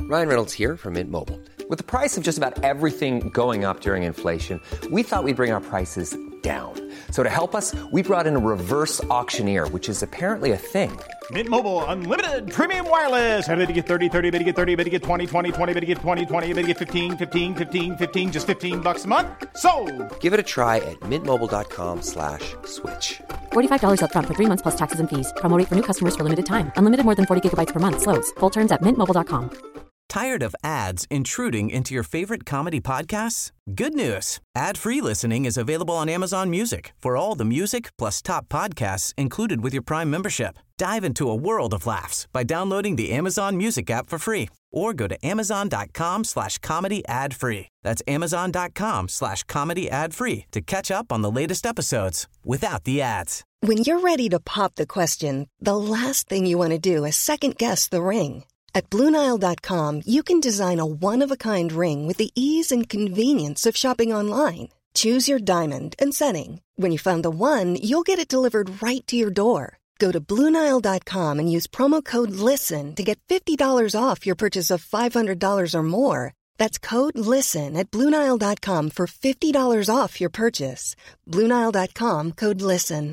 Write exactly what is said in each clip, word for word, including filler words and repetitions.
Ryan Reynolds here from Mint Mobile. With the price of just about everything going up during inflation, we thought we'd bring our prices down. So to help us, we brought in a reverse auctioneer, which is apparently a thing. Mint Mobile Unlimited Premium Wireless. How to get thirty, thirty, how to get thirty, how to get twenty, twenty, twenty, how to get twenty, twenty, how to get fifteen, fifteen, fifteen, fifteen, just fifteen bucks a month? Sold! Give it a try at mintmobile.com slash switch. forty-five dollars up front for three months plus taxes and fees. Promo rate for new customers for limited time. Unlimited more than forty gigabytes per month. Slows full terms at mint mobile dot com. Tired of ads intruding into your favorite comedy podcasts? Good news. Ad-free listening is available on Amazon Music for all the music plus top podcasts included with your Prime membership. Dive into a world of laughs by downloading the Amazon Music app for free or go to amazon.com slash comedy ad free. That's amazon.com slash comedy ad free to catch up on the latest episodes without the ads. When you're ready to pop the question, the last thing you want to do is second-guess the ring. At Blue Nile dot com, you can design a one-of-a-kind ring with the ease and convenience of shopping online. Choose your diamond and setting. When you find the one, you'll get it delivered right to your door. Go to Blue Nile dot com and use promo code LISTEN to get fifty dollars off your purchase of five hundred dollars or more. That's code LISTEN at Blue Nile dot com for fifty dollars off your purchase. Blue Nile dot com, code LISTEN.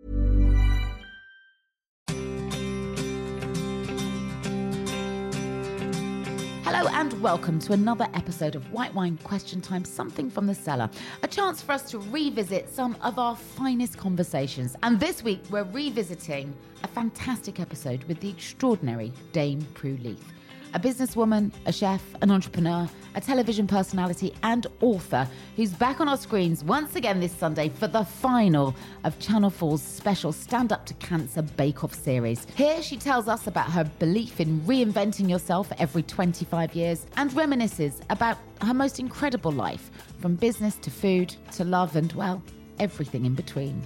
Hello and welcome to another episode of White Wine Question Time, something from the cellar. A chance for us to revisit some of our finest conversations. And this week we're revisiting a fantastic episode with the extraordinary Dame Prue Leith. A businesswoman, a chef, an entrepreneur, a television personality and author who's back on our screens once again this Sunday for the final of Channel four's special Stand Up to Cancer Bake Off series. Here she tells us about her belief in reinventing yourself every twenty-five years and reminisces about her most incredible life, from business to food to love and, well, everything in between.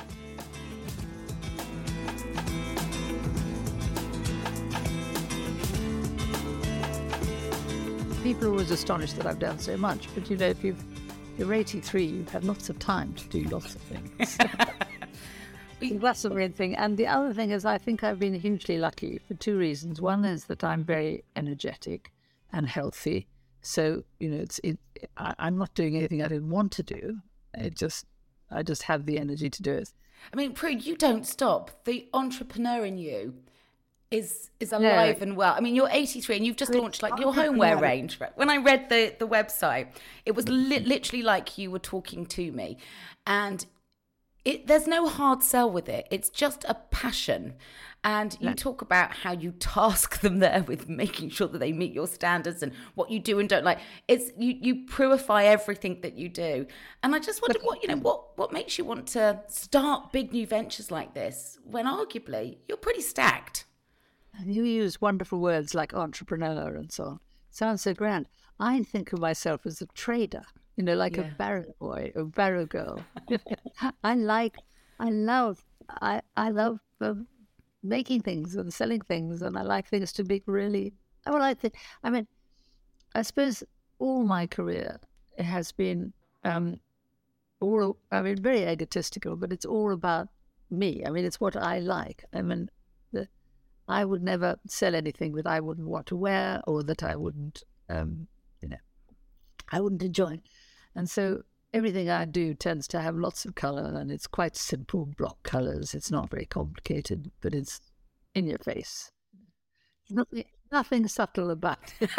People are always astonished that I've done so much, but you know, if you've, you're eighty-three, you've had lots of time to do lots of things. That's the main thing. And the other thing is, I think I've been hugely lucky for two reasons. One is that I'm very energetic and healthy. So, you know, it's it, I, I'm not doing anything I didn't want to do. It just, I just have the energy to do it. I mean, Prue, you don't stop. The entrepreneur in you is is alive no. and well. I mean, you're eighty-three and you've just launched like your homeware range. When I read the, the website, it was li- literally like you were talking to me. And it, there's no hard sell with it. It's just a passion. And you no. talk about how you task them there with making sure that they meet your standards and what you do and don't like. It's you you purify everything that you do. And I just wondered what, you know, what, what makes you want to start big new ventures like this when arguably you're pretty stacked. You use wonderful words like entrepreneur and so on. Sounds so grand. I think of myself as a trader, you know, like yeah. a barrow boy, a barrow girl. I like, I love, I, I love um, making things and selling things, and I like things to be really, I would like to, I mean, I suppose all my career it has been um, all, I mean, very egotistical, but it's all about me. I mean, it's what I like. I mean, the, I would never sell anything that I wouldn't want to wear or that I wouldn't, um, you know, I wouldn't enjoy. And so everything I do tends to have lots of colour, and it's quite simple block colours. It's not very complicated, but it's in your face. Nothing, nothing subtle about it.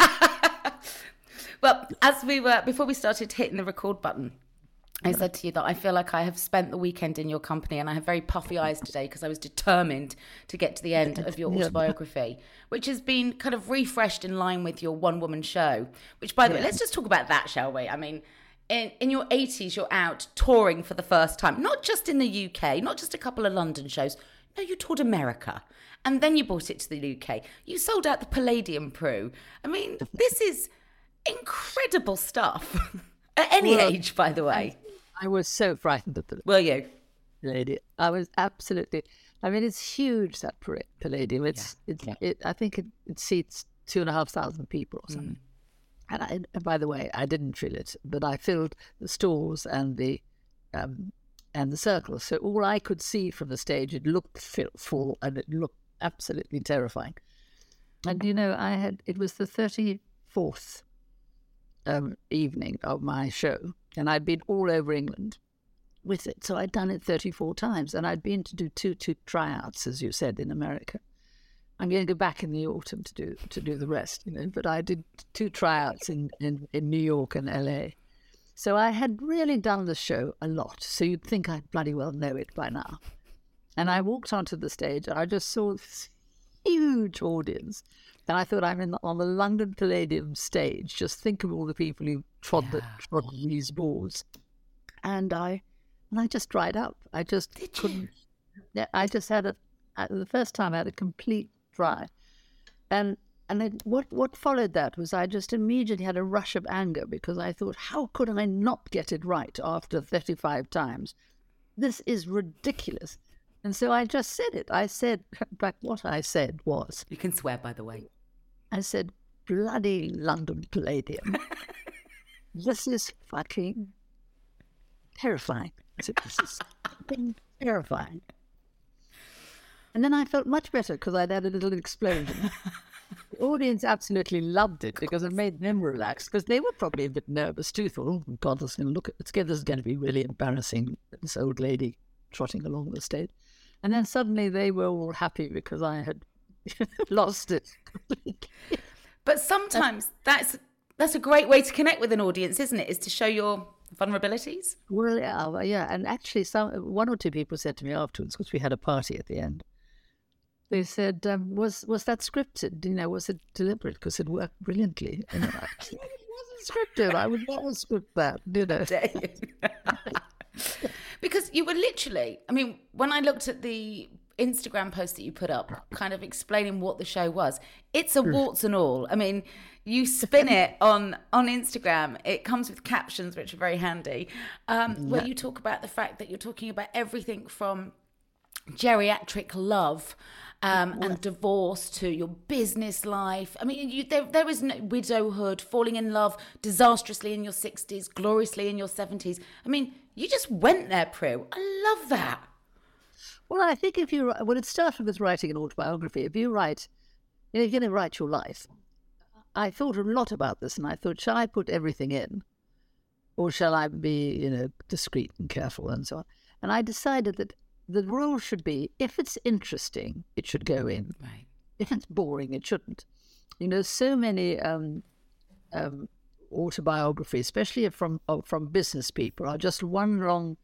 Well, as we were, before we started hitting the record button, I said to you that I feel like I have spent the weekend in your company, and I have very puffy eyes today because I was determined to get to the end of your autobiography, which has been kind of refreshed in line with your one-woman show, which, by the yeah. way, let's just talk about that, shall we? I mean, in, in your eighties, you're out touring for the first time, not just in the U K, not just a couple of London shows. No, you toured America, and then you brought it to the U K. You sold out the Palladium, Prue. I mean, this is incredible stuff. At any well, age, by the way. I was so frightened of the Were you? Palladium. I was absolutely. I mean, it's huge, that Palladium. It's, yeah. it's yeah. It, I think it, it seats two and a half thousand people or something. Mm. And, I, and by the way, I didn't fill it, but I filled the stalls and the um, and the circles. So all I could see from the stage, it looked full and it looked absolutely terrifying. And you know, I had it was the thirty thirty-fourth um, evening of my show, and I'd been all over England with it. So I'd done it thirty-four times, and I'd been to do two two tryouts, as you said, in America. I'm going to go back in the autumn to do to do the rest, you know. But I did two tryouts in, in, in New York and L A. So I had really done the show a lot. So you'd think I'd bloody well know it by now. And I walked onto the stage, and I just saw this huge audience. And I thought, I'm in the, on the London Palladium stage. Just think of all the people who trod, yeah. the, trod these boards. And I, and I just dried up. I just Did couldn't. You? I just had a. The first time I had a complete dry, and and it, what what followed that was I just immediately had a rush of anger, because I thought, how could I not get it right after thirty-five times? This is ridiculous. And so I just said it. I said, but what I said was... You can swear, by the way. I said, bloody London Palladium. This is fucking terrifying. I said, this is fucking terrifying. And then I felt much better, because I'd had a little explosion. The audience absolutely loved it, because it made them relax, because they were probably a bit nervous too. Thought, oh, God, this is going to look, it's, this is going to be really embarrassing, this old lady trotting along the stage. And then suddenly they were all happy because I had lost it completely. But sometimes that's that's a great way to connect with an audience, isn't it? Is to show your vulnerabilities. Well, yeah, well, yeah. And actually, some one or two people said to me afterwards, because we had a party at the end, they said, um, "Was was that scripted? You know, was it deliberate? Because it worked brilliantly." And I, it wasn't scripted. I would never script that, you know. Because you were literally, I mean, when I looked at the Instagram post that you put up, kind of explaining what the show was, it's a warts and all. I mean, you spin it on, on Instagram. It comes with captions, which are very handy, um, where you talk about the fact that you're talking about everything from geriatric love um, and divorce to your business life. I mean, you, there, there is no widowhood, falling in love disastrously in your sixties, gloriously in your seventies. I mean, you just went there, Prue. I love that. Well, I think if you, when it started with writing an autobiography, if you write, you know, you're going to write your life. I thought a lot about this, and I thought, shall I put everything in, or shall I be, you know, discreet and careful and so on? And I decided that the rule should be, if it's interesting, it should go in. Right. If it's boring, it shouldn't. You know, so many um, um, autobiographies, especially from oh, from business people, are just one long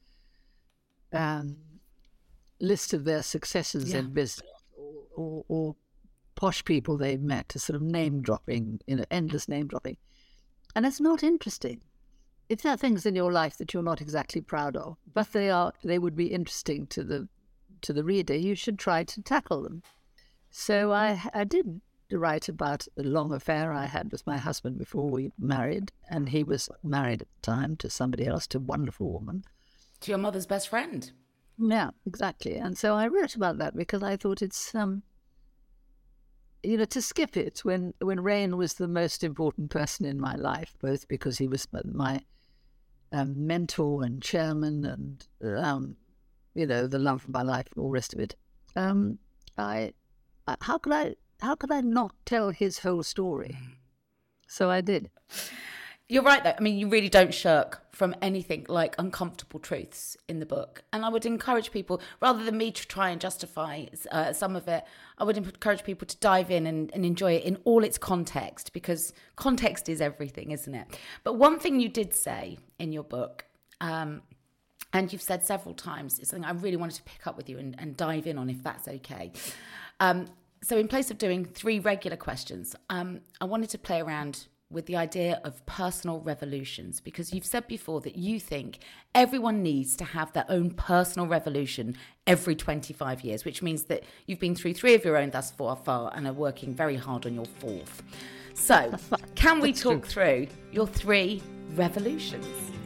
um, list of their successes yeah. in business, or, or, or posh people they've met, to sort of name dropping, you know, endless name dropping, and it's not interesting. If there are things in your life that you're not exactly proud of, but they are, they would be interesting to the to the reader, you should try to tackle them. So I I did write about the long affair I had with my husband before we married, and he was married at the time to somebody else, to a wonderful woman. To your mother's best friend. Yeah, exactly. And so I wrote about that because I thought it's, um, you know, to skip it when, when Rain was the most important person in my life, both because he was my um, mentor and chairman and, um, you know, the love of my life and all the rest of it. Um, I, I, how could I, how could I not tell his whole story? So I did. You're right, though. I mean, you really don't shirk from anything like uncomfortable truths in the book. And I would encourage people, rather than me to try and justify uh, some of it, I would encourage people to dive in and, and enjoy it in all its context, because context is everything, isn't it? But one thing you did say in your book, um, and you've said several times, is something I really wanted to pick up with you and, and dive in on, if that's okay. Um, so in place of doing three regular questions, um, I wanted to play around with the idea of personal revolutions, because you've said before that you think everyone needs to have their own personal revolution every twenty-five years, which means that you've been through three of your own thus far, far and are working very hard on your fourth. So can we talk through your three revolutions?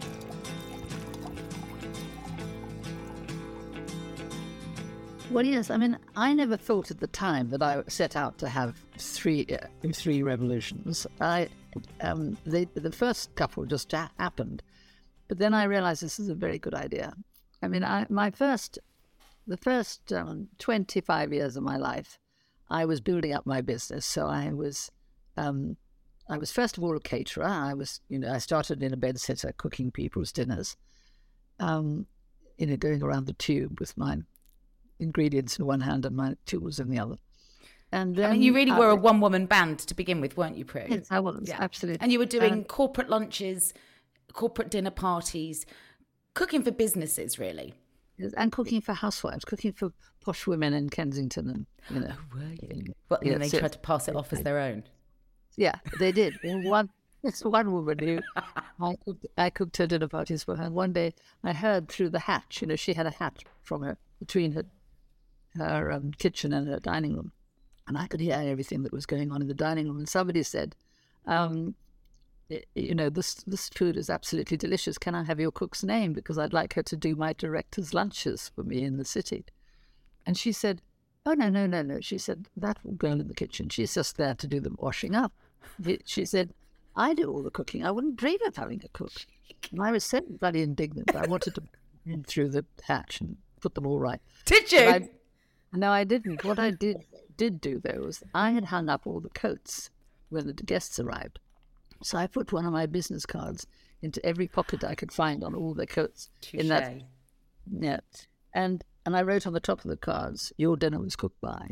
Well, yes. I mean, I never thought at the time that I set out to have three uh, three revolutions. I um, they, the first couple just ha- happened, but then I realized this is a very good idea. I mean, I, my first, the first um, twenty-five years of my life, I was building up my business. So I was, um, I was first of all a caterer. I was, you know, I started in a bed sitter cooking people's dinners, um, you know, going around the tube with my ingredients in one hand and my tools in the other. And then I mean, you really I, were a one-woman band to begin with, weren't you, Prue? Yes, I was, yeah. Absolutely. And you were doing um, corporate lunches, corporate dinner parties, cooking for businesses, really. And cooking for housewives, cooking for posh women in Kensington. And, you know. Oh, were you? Well, yeah, and they so, tried to pass it off as their own. Yeah, they did. One, it's one woman who I cooked, I cooked her dinner parties for her. And one day I heard through the hatch, you know, she had a hatch from her, between her, her um, kitchen and her dining room. And I could hear everything that was going on in the dining room. And somebody said, um, you know, this this food is absolutely delicious. Can I have your cook's name? Because I'd like her to do my director's lunches for me in the city. And she said, oh, no, no, no, no. She said, that girl in the kitchen, she's just there to do the washing up. She said, I do all the cooking. I wouldn't dream of having a cook. And I was so bloody indignant. I wanted to in through the hatch and put them all right. Did you? I, no, I didn't. What I did did do, though, was I had hung up all the coats when the guests arrived. So I put one of my business cards into every pocket I could find on all the coats. Touché. In that, yeah. And and I wrote on the top of the cards, your dinner was cooked by.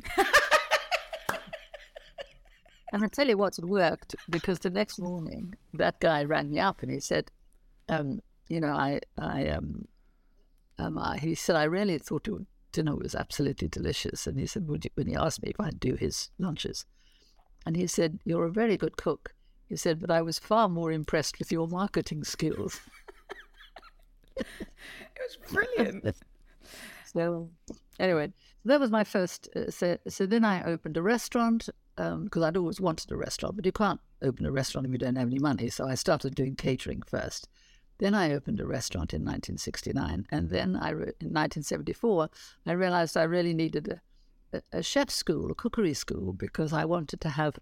And I tell you what, it worked, because the next morning, that guy rang me up and he said, um, you know, I, I, um, um, I, he said, I really thought your dinner was absolutely delicious. And he said, would you, when he asked me if I'd do his lunches, and he said, you're a very good cook. He said, but I was far more impressed with your marketing skills. It was brilliant. So anyway, that was my first. Uh, so, so then I opened a restaurant, because um, I'd always wanted a restaurant, but you can't open a restaurant if you don't have any money. So I started doing catering first. Then I opened a restaurant in nineteen sixty-nine. And then I re- in nineteen seventy-four, I realized I really needed a, a, a chef school, a cookery school, because I wanted to have,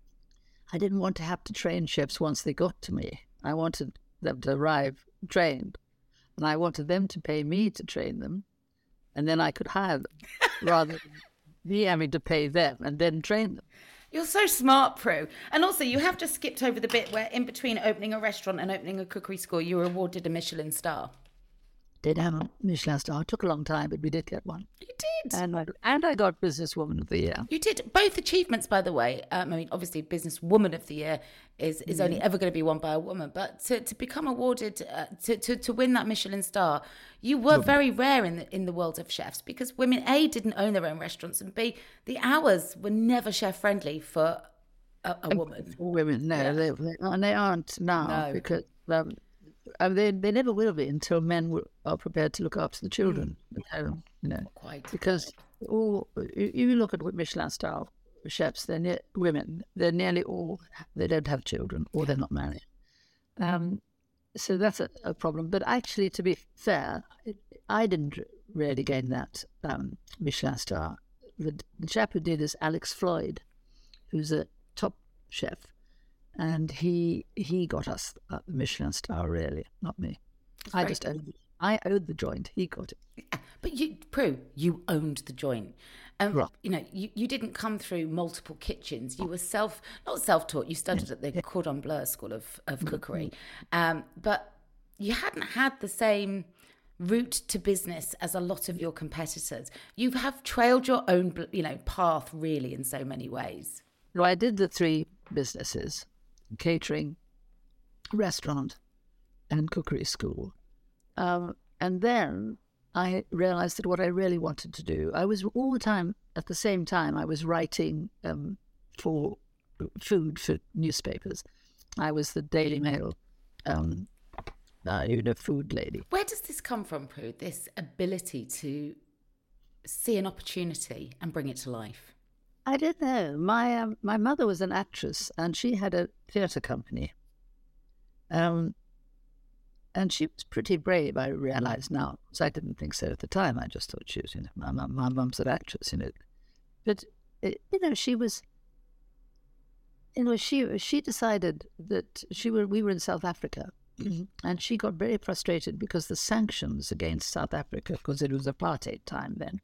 I didn't want to have to train chefs once they got to me. I wanted them to arrive trained. And I wanted them to pay me to train them. And then I could hire them rather than me having to pay them and then train them. You're so smart, Prue. And also, you have just skipped over the bit where in between opening a restaurant and opening a cookery school, you were awarded a Michelin star. Did have a Michelin star. It took a long time, but we did get one. You did. And I, and I got Businesswoman of the Year. You did. Both achievements, by the way. Um, I mean, obviously, Businesswoman of the Year is, is only ever going to be won by a woman. But to, to become awarded, uh, to, to, to win that Michelin star, you were very rare in the, in the world of chefs, because women, A, didn't own their own restaurants, and B, the hours were never chef-friendly for a, a woman. For women, no. Yeah. They, they, and they aren't now, No. because um, I mean, they, they never will be until men will, are prepared to look after the children at home, you know. Quite. Because all, you, you look at Michelin star chefs, they're ne- women, they're nearly all, they don't have children or they're not married. Um, so that's a, a problem. But actually, to be fair, it, I didn't really gain that um, Michelin star. The, the chap who did is Alex Floyd, who's a top chef. And he he got us the Michelin star, really, not me. That's I very just good. owned, I owed the joint. He got it. But you, Prue, you owned the joint. Um, Right. You know, you, you didn't come through multiple kitchens. You were self, not self-taught. You studied at the Cordon Bleu School of, of Cookery. Um, but you hadn't had the same route to business as a lot of your competitors. You have trailed your own, you know, path, really, in so many ways. So I did the three businesses: catering, restaurant, and cookery school. Um, and then I realized that what I really wanted to do, I was all the time, at the same time, I was writing um, for food for newspapers. I was the Daily Mail, um, uh, you know, food lady. Where does this come from, Prue, this ability to see an opportunity and bring it to life? I don't know. My um, my mother was an actress, and she had a theatre company. Um, and she was pretty brave, I realise now. Because I didn't think so at the time. I just thought she was, you know, my mum, my mum's an actress, you know. But it, you know, she was. You know, she she decided that she were we were in South Africa, and she got very frustrated because the sanctions against South Africa, because it was apartheid time then,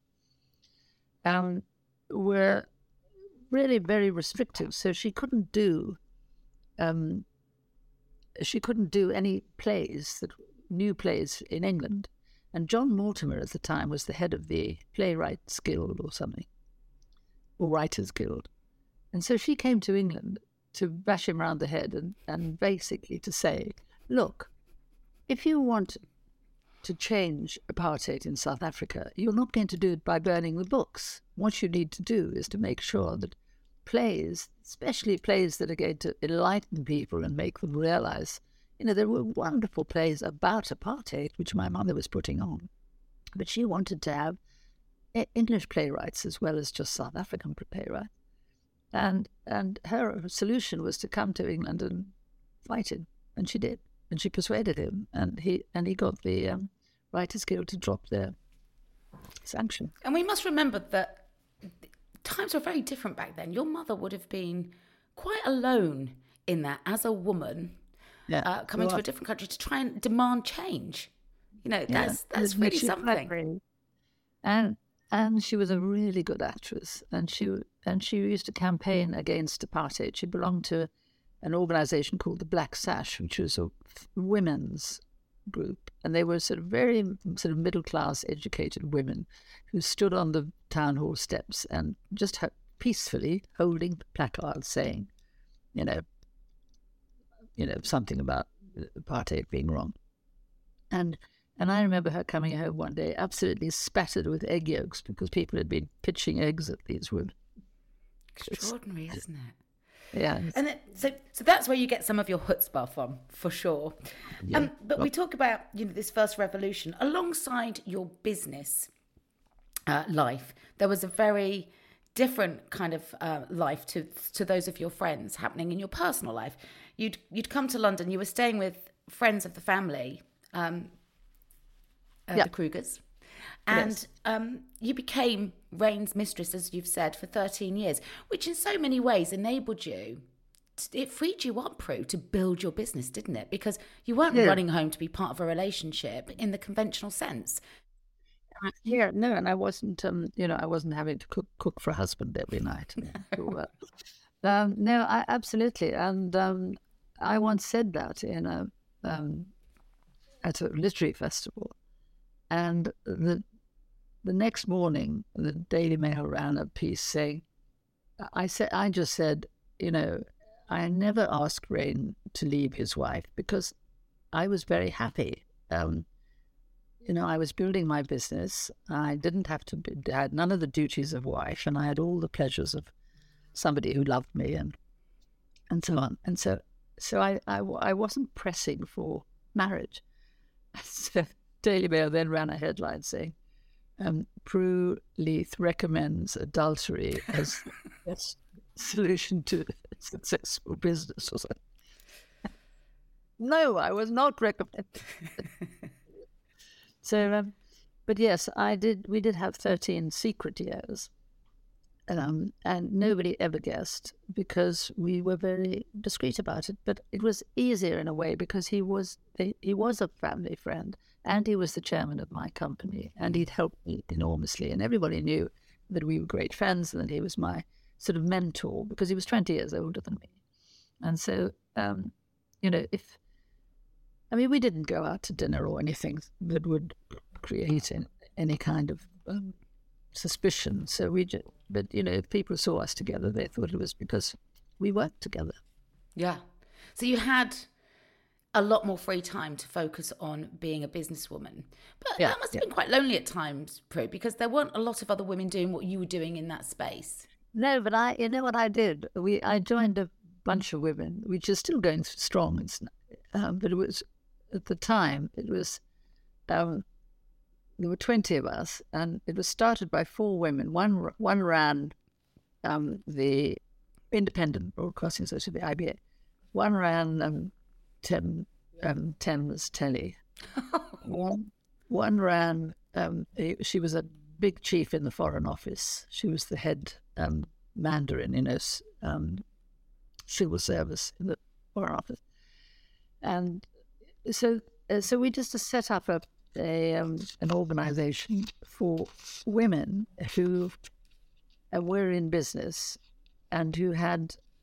um, were really very restrictive. So she couldn't do um, she couldn't do any plays, that new plays in England. And John Mortimer at the time was the head of the Playwrights Guild or something, or Writers Guild. And so she came to England to bash him round the head and, and basically to say, look, if you want to change apartheid in South Africa, you're not going to do it by burning the books. What you need to do is to make sure that plays, especially plays that are going to enlighten people and make them realize, you know, there were wonderful plays about apartheid, which my mother was putting on. But she wanted to have English playwrights as well as just South African playwrights. And and her solution was to come to England and fight him. And she did. And she persuaded him. And he and he got the um, Writers Guild to drop their sanction. And we must remember that times were very different back then. Your mother would have been quite alone in that as a woman, yeah. uh, coming well, to a different country to try and demand change. You know, that's yeah. that's really something. And and she was a really good actress, and she and she used to campaign against apartheid. She belonged to an organisation called the Black Sash, which was a women's group, and they were sort of very sort of middle class, educated women who stood on the town hall steps and just ha- peacefully holding placards saying, you know, you know something about apartheid being wrong, and. And I remember her coming home one day absolutely spattered with egg yolks because people had been pitching eggs at these women. Extraordinary, it's, isn't it? Yeah. And then, so so that's where you get some of your chutzpah from, for sure. Yeah. Um, but well, we talk about, you know, this first revolution. Alongside your business uh, life, there was a very different kind of uh, life to to those of your friends happening in your personal life. You'd, you'd come to London, you were staying with friends of the family, um, Uh, yeah. the Krugers, and yes. um, you became Rain's mistress, as you've said, for thirteen years, which in so many ways enabled you, to, it freed you up, Prue, to build your business, didn't it? Because you weren't yeah. running home to be part of a relationship in the conventional sense. Yeah, no, and I wasn't, um, you know, I wasn't having to cook, cook for a husband every night. No, um, no I, absolutely, and um, I once said that in a um, at a literary festival. And the the next morning, the Daily Mail ran a piece saying, I said, I just said, you know, I never asked Rain to leave his wife because I was very happy. Um, you know, I was building my business. I didn't have to, be, I had none of the duties of wife, and I had all the pleasures of somebody who loved me and and so on. And so, so I, I, I wasn't pressing for marriage. So, Daily Mail then ran a headline saying, um, Prue Leith recommends adultery as a solution to successful business or something. No, I was not recommending. so, um, but yes, I did. We did have thirteen secret years, um, and nobody ever guessed because we were very discreet about it. But it was easier in a way because he was he was a family friend. And he was the chairman of my company, and he'd helped me enormously. And everybody knew that we were great friends and that he was my sort of mentor because he was twenty years older than me. And so, um, you know, if, I mean, we didn't go out to dinner or anything that would create in, any kind of um, suspicion. So we just, but, you know, if people saw us together, they thought it was because we worked together. Yeah. So you had a lot more free time to focus on being a businesswoman. But yeah, that must have yeah. been quite lonely at times, Prue, because there weren't a lot of other women doing what you were doing in that space. No, but I, you know what I did? We, I joined a bunch of women, which is still going strong. It's, um, but it was, at the time, it was, um, there were twenty of us, and it was started by four women. One, one ran um, the Independent Broadcasting Association, the I B A. One ran um, Tem, um, Thames Telly. one, one ran, um, she was a big chief in the Foreign Office. She was the head um, Mandarin in a um, civil service in the Foreign Office. And so uh, so we just set up a, a um, an organisation for women who uh, were in business and who had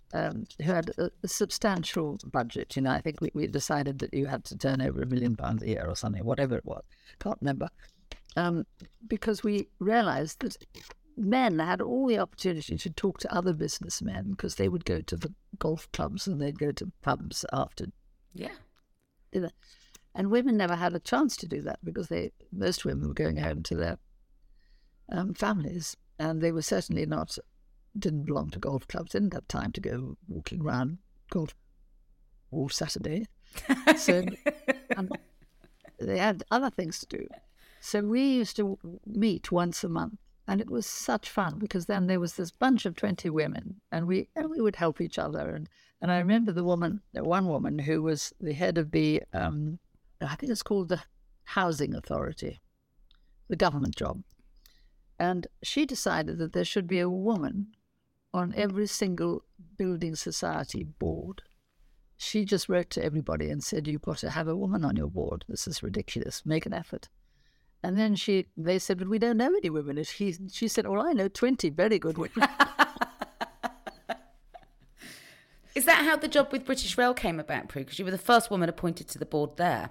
um, who had a, a substantial budget. You know, I think we, we decided that you had to turn over a million pounds a year or something, whatever it was. Can't remember. Um, because we realised that men had all the opportunity to talk to other businessmen because they would go to the golf clubs and they'd go to pubs after yeah. dinner. And women never had a chance to do that because they most women were going home to their um, families, and they were certainly not, didn't belong to golf clubs, didn't have time to go walking around golf all Saturday. So and they had other things to do. So we used to meet once a month, and it was such fun because then there was this bunch of twenty women, and we and we would help each other. And, and I remember the woman, the one woman who was the head of the, um, I think it's called the Housing Authority, the government job. And she decided that there should be a woman on every single building society board. She just wrote to everybody and said, you've got to have a woman on your board. This is ridiculous. Make an effort. And then she, they said, but we don't know any women. And she, she said, well, I know twenty very good women. Is that how the job with British Rail came about, Prue? Because you were the first woman appointed to the board there.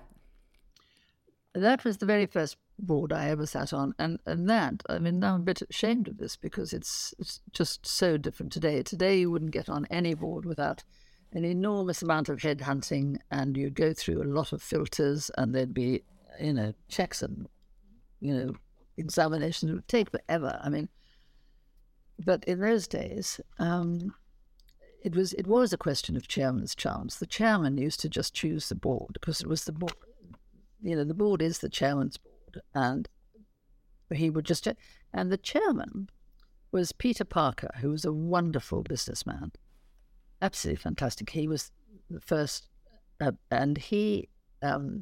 That was the very first board I ever sat on. And, and that, I mean, now I'm a bit ashamed of this because it's, it's just so different today. Today you wouldn't get on any board without an enormous amount of headhunting, and you'd go through a lot of filters, and there'd be, you know, checks and, you know, examinations. It would take forever. I mean, but in those days, um, it was it was a question of chairman's chance. The chairman used to just choose the board because it was the board. You know, the board is the chairman's board, and he would just. And the chairman was Peter Parker, who was a wonderful businessman, absolutely fantastic. He was the first, uh, and he. Um,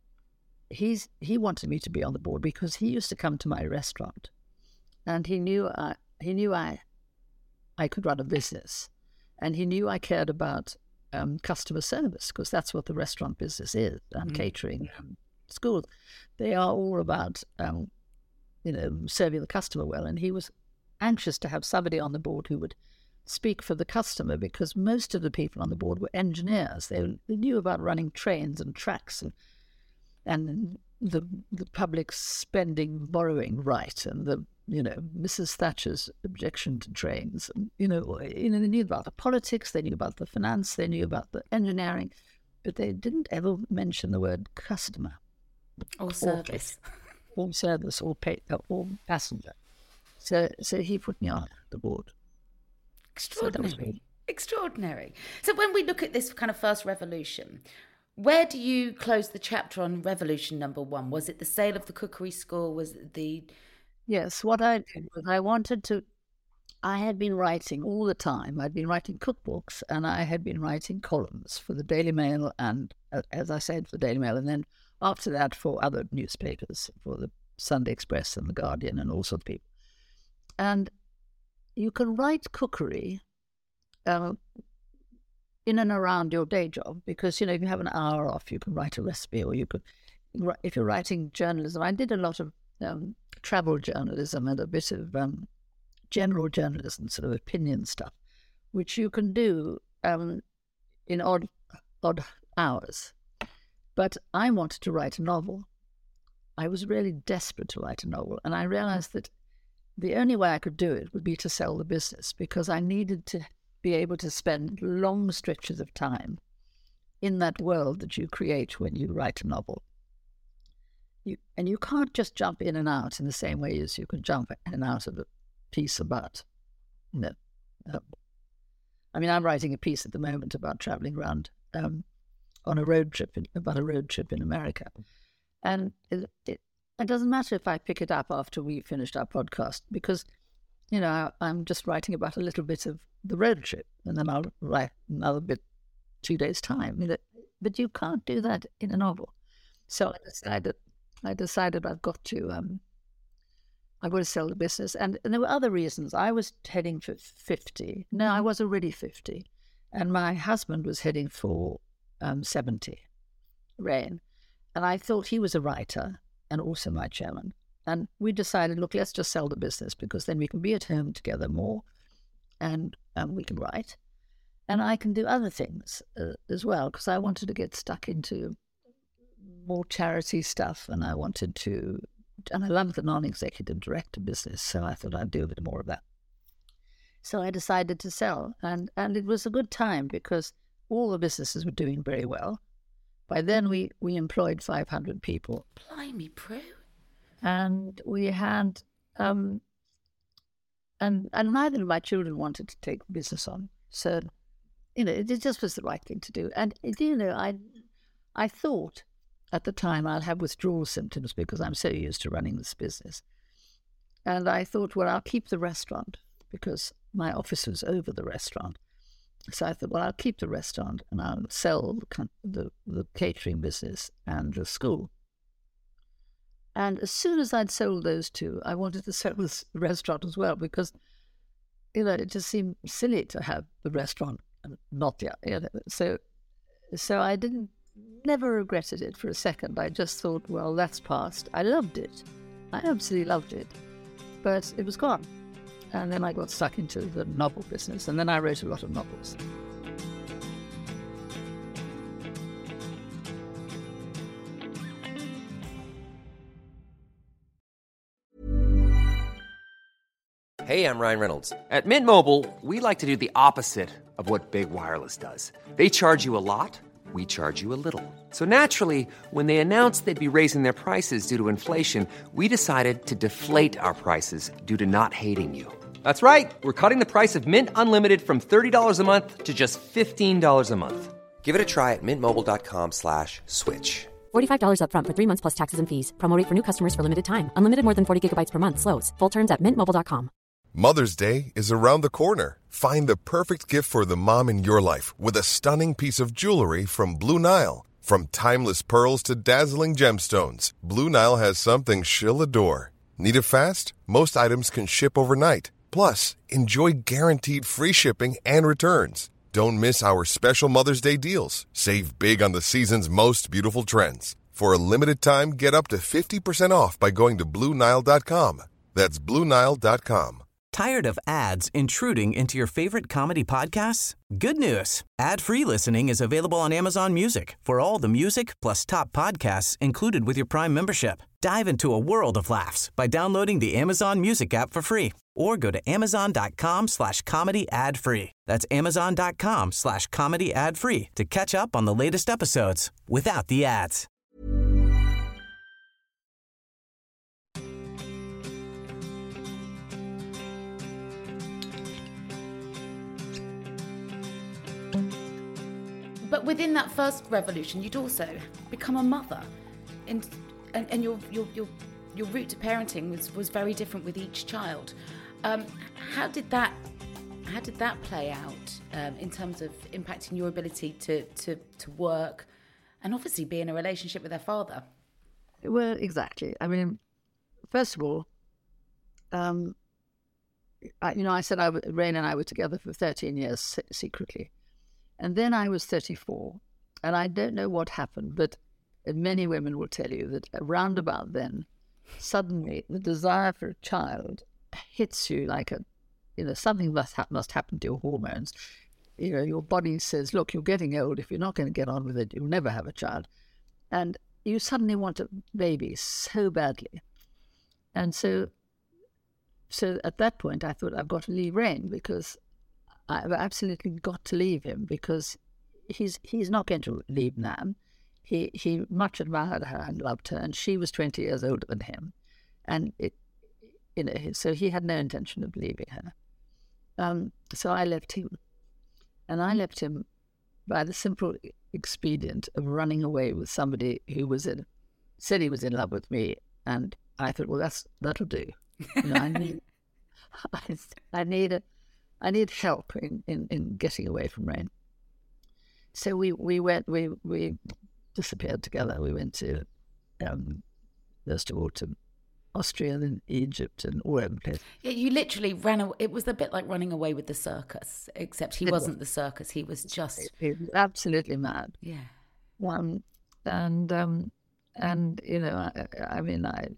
He's he wanted me to be on the board because he used to come to my restaurant, and he knew I he knew I I could run a business, and he knew I cared about um, customer service because that's what the restaurant business is, and mm-hmm. catering, and schools. They are all about um, you know serving the customer well, and he was anxious to have somebody on the board who would speak for the customer because most of the people on the board were engineers. They they knew about running trains and tracks and. And the the public spending, borrowing right, and the you know Missus Thatcher's objection to trains, and you know, you know they knew about the politics, they knew about the finance, they knew about the engineering, but they didn't ever mention the word customer or service, or, or service, or pay, or passenger. So so he put me on the board. Extraordinary, so extraordinary. So when we look at this kind of first revolution. Where do you close the chapter on revolution number one? Was it the sale of the cookery school? Was it the... Yes, what I did was I wanted to... I had been writing all the time. I'd been writing cookbooks, and I had been writing columns for the Daily Mail and, as I said, for the Daily Mail, and then after that for other newspapers, for the Sunday Express and the Guardian and all sorts of people. And you can write cookery... Uh, in and around your day job, because, you know, if you have an hour off, you can write a recipe, or you could, if you're writing journalism, I did a lot of um, travel journalism and a bit of um, general journalism, sort of opinion stuff, which you can do um, in odd, odd hours. But I wanted to write a novel. I was really desperate to write a novel, and I realized that the only way I could do it would be to sell the business, because I needed to be able to spend long stretches of time in that world that you create when you write a novel. You, and you can't just jump in and out in the same way as you can jump in and out of a piece about, you know, um, I mean, I'm writing a piece at the moment about traveling around um, on a road trip, in, about a road trip in America. And it, it, it doesn't matter if I pick it up after we finished our podcast, because, you know, I'm just writing about a little bit of the road trip, and then I'll write another bit two days' time. You know, but you can't do that in a novel. So I decided, I decided I've got to, um, I've got to sell the business. And, and there were other reasons. I was heading for fifty. No, I was already fifty. And my husband was heading for um, seventy, Rain. And I thought he was a writer and also my chairman. And we decided, look, let's just sell the business, because then we can be at home together more, and um, we can write. and I can do other things uh, as well, because I wanted to get stuck into more charity stuff, and I wanted to, and I love the non-executive director business, so I thought I'd do a bit more of that. So I decided to sell, and, and it was a good time because all the businesses were doing very well. By then, we, we employed five hundred people. Blimey, Prue. And we had, um, and and neither of my children wanted to take the business on. So, you know, it just was the right thing to do. And, you know, I, I thought at the time I'll have withdrawal symptoms because I'm so used to running this business. And I thought, well, I'll keep the restaurant because my office was over the restaurant. So I thought, well, I'll keep the restaurant and I'll sell the, the, the catering business and the school. And as soon as I'd sold those two, I wanted to sell this restaurant as well because, you know, it just seemed silly to have the restaurant and not the, you know. So, so I didn't, never regretted it for a second. I just thought, well, that's past. I loved it. I absolutely loved it. But it was gone. And then I got stuck into the novel business, and then I wrote a lot of novels. Hey, I'm Ryan Reynolds. At Mint Mobile, we like to do the opposite of what Big Wireless does. They charge you a lot, we charge you a little. So naturally, when they announced they'd be raising their prices due to inflation, we decided to deflate our prices due to not hating you. That's right. We're cutting the price of Mint Unlimited from thirty dollars a month to just fifteen dollars a month. Give it a try at mintmobile.com slash switch. forty-five dollars up front for three months plus taxes and fees. Promo rate for new customers for limited time. Unlimited more than forty gigabytes per month slows. Full terms at mint mobile dot com. Mother's Day is around the corner. Find the perfect gift for the mom in your life with a stunning piece of jewelry from Blue Nile. From timeless pearls to dazzling gemstones, Blue Nile has something she'll adore. Need it fast? Most items can ship overnight. Plus, enjoy guaranteed free shipping and returns. Don't miss our special Mother's Day deals. Save big on the season's most beautiful trends. For a limited time, get up to fifty percent off by going to Blue Nile dot com. That's Blue Nile dot com. Tired of ads intruding into your favorite comedy podcasts? Good news. Ad-free listening is available on Amazon Music for all the music plus top podcasts included with your Prime membership. Dive into a world of laughs by downloading the Amazon Music app for free or go to amazon.com slash comedy ad-free. That's amazon.com slash comedy ad-free to catch up on the latest episodes without the ads. But within that first revolution, you'd also become a mother, and and, and your, your your your route to parenting was, was very different with each child. Um, how did that how did that play out um, in terms of impacting your ability to, to to work, and obviously be in a relationship with their father? Well, exactly. I mean, first of all, um, I, you know, I said I w- Rain and I were together for thirteen years se- secretly. And then I was thirty-four, and I don't know what happened, but many women will tell you that around about then, suddenly the desire for a child hits you like a, you know, something must, ha- must happen to your hormones. You know, your body says, look, you're getting old. If you're not going to get on with it, you'll never have a child. And you suddenly want a baby so badly. And so, so at that point, I thought, I've got to leave Rain because I've absolutely got to leave him because he's he's not going to leave Nan. He he much admired her and loved her, and she was twenty years older than him, and it, you know, so he had no intention of leaving her. Um, so I left him, and I left him by the simple expedient of running away with somebody who was in, said he was in love with me, and I thought, well, that's that'll do. You know, I need I, I need a. I need help in, in, in getting away from Rain. So we, we went, we we disappeared together. We went to, um, first of all, to Austria, then Egypt, and all over the place. Yeah, you literally ran away. It was a bit like running away with the circus, except he It wasn't was. the circus. He was just... He was absolutely mad. Yeah. One, and, um, and you know, I, I mean, I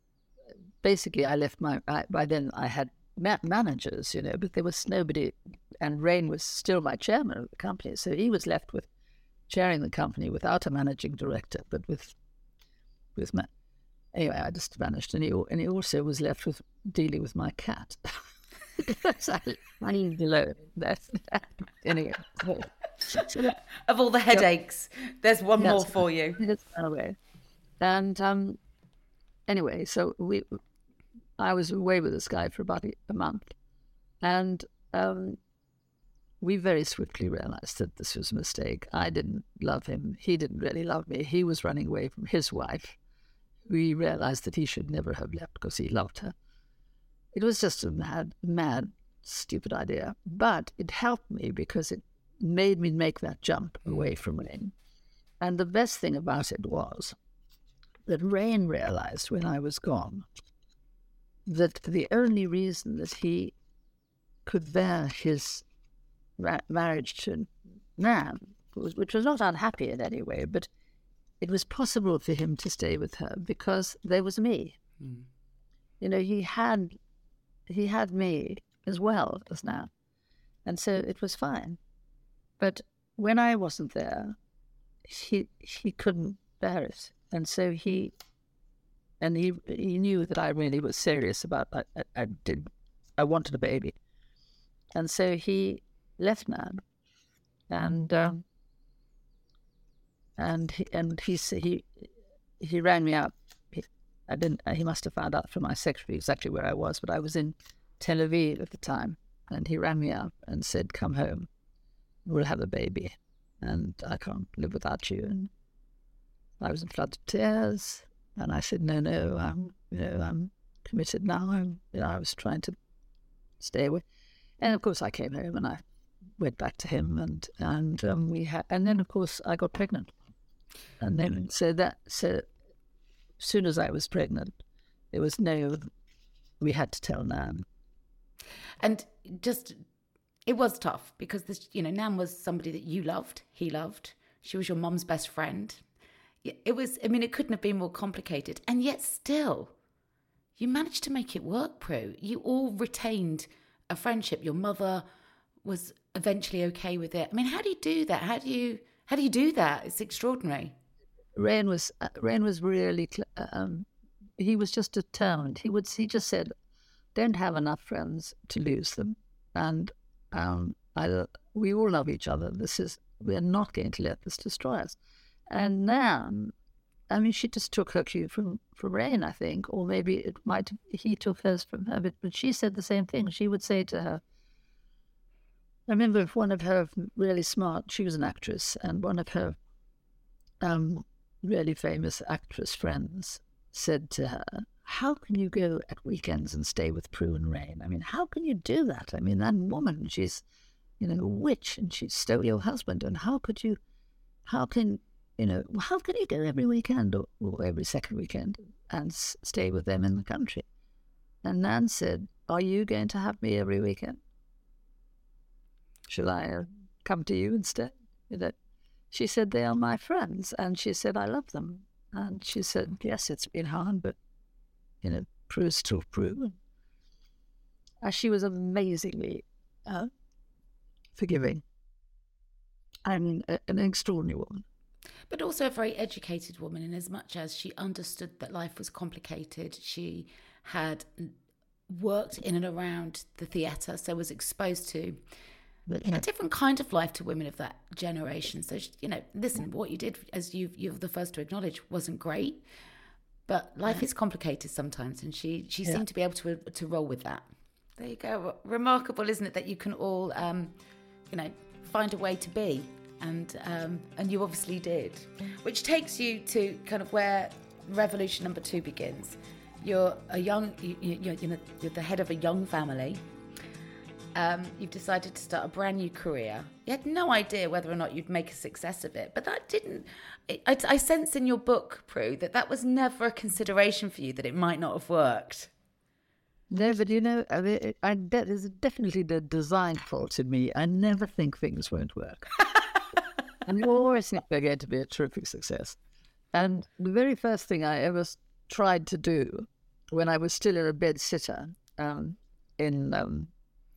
basically, I left my, I, by then I had managers, you know, but there was nobody and Rain was still my chairman of the company, so he was left with chairing the company without a managing director, but with with my anyway. I just vanished, and he and he also was left with dealing with my cat. So I need below that's anyway. Of all the headaches, there's one Yes. more for you. It's gone away. And um, anyway, so we, I was away with this guy for about a, a month, and um, we very swiftly realized that this was a mistake. I didn't love him. He didn't really love me. He was running away from his wife. We realized that he should never have left because he loved her. It was just a mad, mad, stupid idea. But it helped me because it made me make that jump away from Rain. And the best thing about it was that Rain realized when I was gone that the only reason that he could bear his ra- marriage to Nan, which was not unhappy in any way, but it was possible for him to stay with her because there was me. Mm. You know, he had he had me as well as Nan, and so it was fine. But when I wasn't there, he he couldn't bear it, and so he and he he knew that I really was serious about I, I, I did I wanted a baby, and so he left Nan, and um, and he and he he he rang me up. He, I didn't. He must have found out from my secretary exactly where I was, but I was in Tel Aviv at the time, and he rang me up and said, "Come home. We'll have a baby, and I can't live without you." And I was in floods of tears, and I said, "No, no, I'm, you know, I'm committed now." I'm, you know, I was trying to stay away, and of course, I came home and I went back to him, and and um, we had, and then of course, I got pregnant, and then so that so, as soon as I was pregnant, there was no, we had to tell Nan, and just. It was tough because this, you know, Nan was somebody that you loved, he loved. She was your mum's best friend. It was, I mean, it couldn't have been more complicated. And yet still, you managed to make it work, Prue. You all retained a friendship. Your mother was eventually okay with it. I mean, how do you do that? How do you, how do you do that? It's extraordinary. Rain was, uh, Rain was really, um, he was just determined. He would, he just said, don't have enough friends to lose them. And Um, I, we all love each other. This is, we're not going to let this destroy us. And Nan, I mean, she just took her cue from, from Rain, I think, or maybe it might, he took hers from her, but, but she said the same thing. She would say to her, I remember one of her really smart, she was an actress, and one of her um, really famous actress friends said to her, how can you go at weekends and stay with Prue and Rain? I mean, how can you do that? I mean, that woman, she's, you know, a witch, and she stole your husband. And how could you, how can, you know, how can you go every weekend or, or every second weekend and s- stay with them in the country? And Nan said, are you going to have me every weekend? Shall I uh, come to you instead? You know, she said, they are my friends. And she said, I love them. And she said, yes, it's been hard, but you know, Prue's still Prue. Uh, she was amazingly uh, forgiving. I mean, a, an extraordinary woman. But also a very educated woman, in as much as she understood that life was complicated. She had worked in and around the theatre, so was exposed to But, yeah. a different kind of life to women of that generation. So, you know, listen, what you did, as you've, you're the first to acknowledge, wasn't great. But life is complicated sometimes, and she, she Yeah. seemed to be able to to roll with that. There you go. Remarkable, isn't it, that you can all, um, you know, find a way to be, and um, and you obviously did, which takes you to kind of where revolution number two begins. You're a young, you, you, you're, you're the head of a young family. Um, you've decided to start a brand new career. You had no idea whether or not you'd make a success of it, but that didn't. I, I sense in your book, Prue, that that was never a consideration for you, that it might not have worked. No, but you know, I mean, I, that is definitely the design fault in me. I never think things won't work. And you always think they're going to be a terrific success. And the very first thing I ever tried to do when I was still a bed sitter um, in um,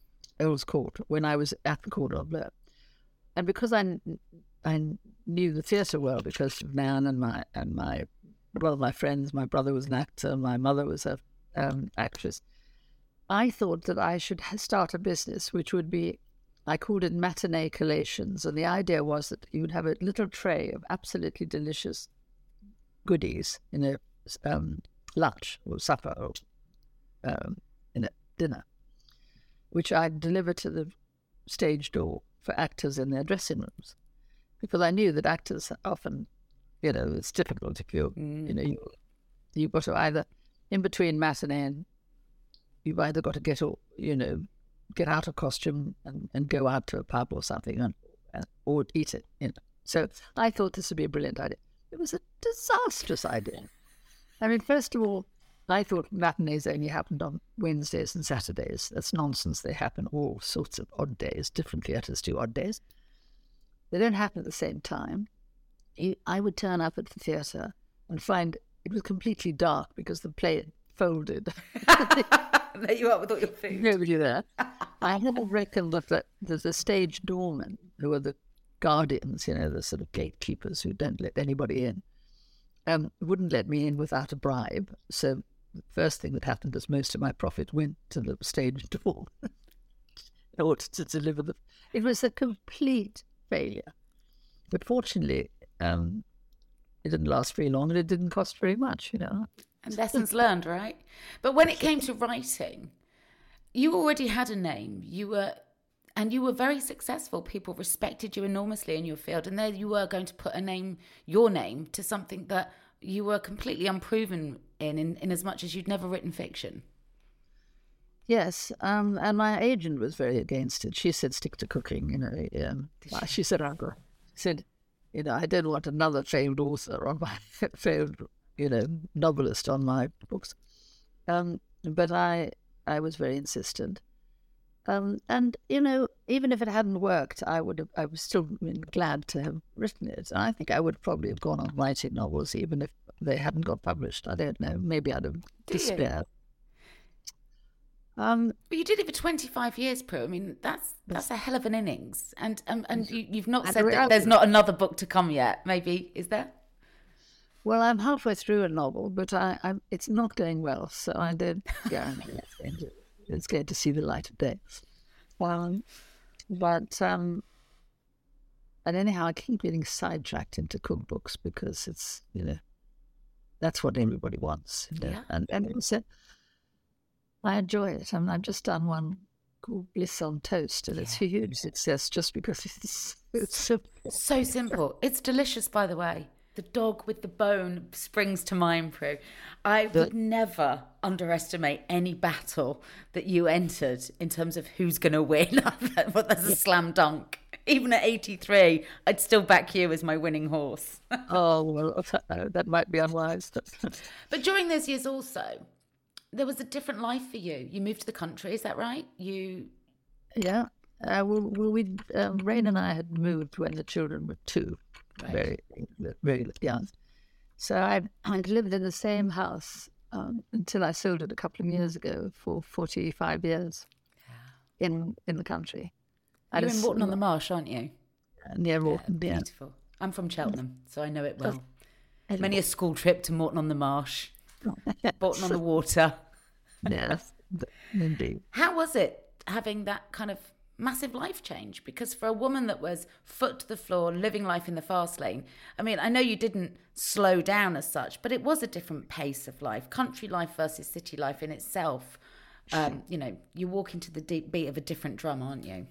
Earl's Court when I was at the Cordon Bleu. And because I, I knew the theatre well because of Nan and my and my one of my friends, my brother was an actor, my mother was a um, actress, I thought that I should start a business which would be, I called it matinee collations. And the idea was that you would have a little tray of absolutely delicious goodies in a um, lunch or supper or um, in a dinner, which I'd deliver to the stage door for actors in their dressing rooms. Because I knew that actors often, you know, it's difficult if you're, mm. you know, you, you've got to either, in between matinee and, you've either got to get, you know, get out of costume and, and go out to a pub or something and, and or eat it. You know. So I thought this would be a brilliant idea. It was a disastrous idea. I mean, first of all, I thought matinees only happened on Wednesdays and Saturdays. That's nonsense. They happen all sorts of odd days. Different theatres do odd days. They don't happen at the same time. I would turn up at the theatre and find it was completely dark because the play had folded. There you are with all your food. Nobody there. I never reckoned that the, the, the stage doormen, who are the guardians, you know, the sort of gatekeepers who don't let anybody in, um, wouldn't let me in without a bribe. So the first thing that happened is most of my profit went to the stage door in order to deliver the... It was a complete failure. But fortunately, um, it didn't last very long and it didn't cost very much, you know. And lessons learned, right? But when it came to writing, you already had a name. You were, and you were very successful. People respected you enormously in your field. And there you were going to put a name, your name, to something that you were completely unproven in, in, in as much as you'd never written fiction. Yes, um, and my agent was very against it. She said, stick to cooking, you know. Um, she? she said, I said, you know, I don't want another failed author on my failed, you know, novelist on my books. Um, but I I was very insistent. Um, and, you know, even if it hadn't worked, I would have, I was still glad to have written it. And I think I would probably have gone on writing novels even if they hadn't got published. I don't know. Maybe I'd have despaired. Um, but you did it for twenty-five years, Prue. I mean, that's that's a hell of an innings. And um, and you, you've not said that there's not another book to come yet. Maybe, is there? Well, I'm halfway through a novel, but I, I'm, it's not going well. So I did guarantee it's going to, it's going to see the light of day. Um, but, um, and anyhow, I keep getting sidetracked into cookbooks because it's, you know, that's what everybody wants. You know? Yeah. And, and it's a, I enjoy it. I mean, I've just done one called Bliss on Toast, and yeah. It's a huge success just because it's, it's simple. So simple. It's delicious, by the way. The dog with the bone springs to mind, Prue. I would the, never underestimate any battle that you entered in terms of who's going to win. But that's a yeah. slam dunk. Even at eighty-three, I'd still back you as my winning horse. Oh, well, that might be unwise. But during those years also, there was a different life for you. You moved to the country, is that right? You, Yeah. Uh, well, well we, um, Rain and I had moved when the children were two. Right. Very, very young. So I I lived in the same house um, until I sold it a couple of years ago for forty-five years yeah. in in the country. You're in Moreton on the Marsh, aren't you? Uh, near Moreton, yeah. Beautiful. I'm from Cheltenham, so I know it well. Oh, Many a school trip to Moreton on the Marsh, Moreton on the Water. Yes, indeed. How was it having that kind of massive life change? Because for a woman that was foot to the floor, living life in the fast lane, I mean, I know you didn't slow down as such, but it was a different pace of life. Country life versus city life in itself. Um, you know, you walk into the deep beat of a different drum, aren't you?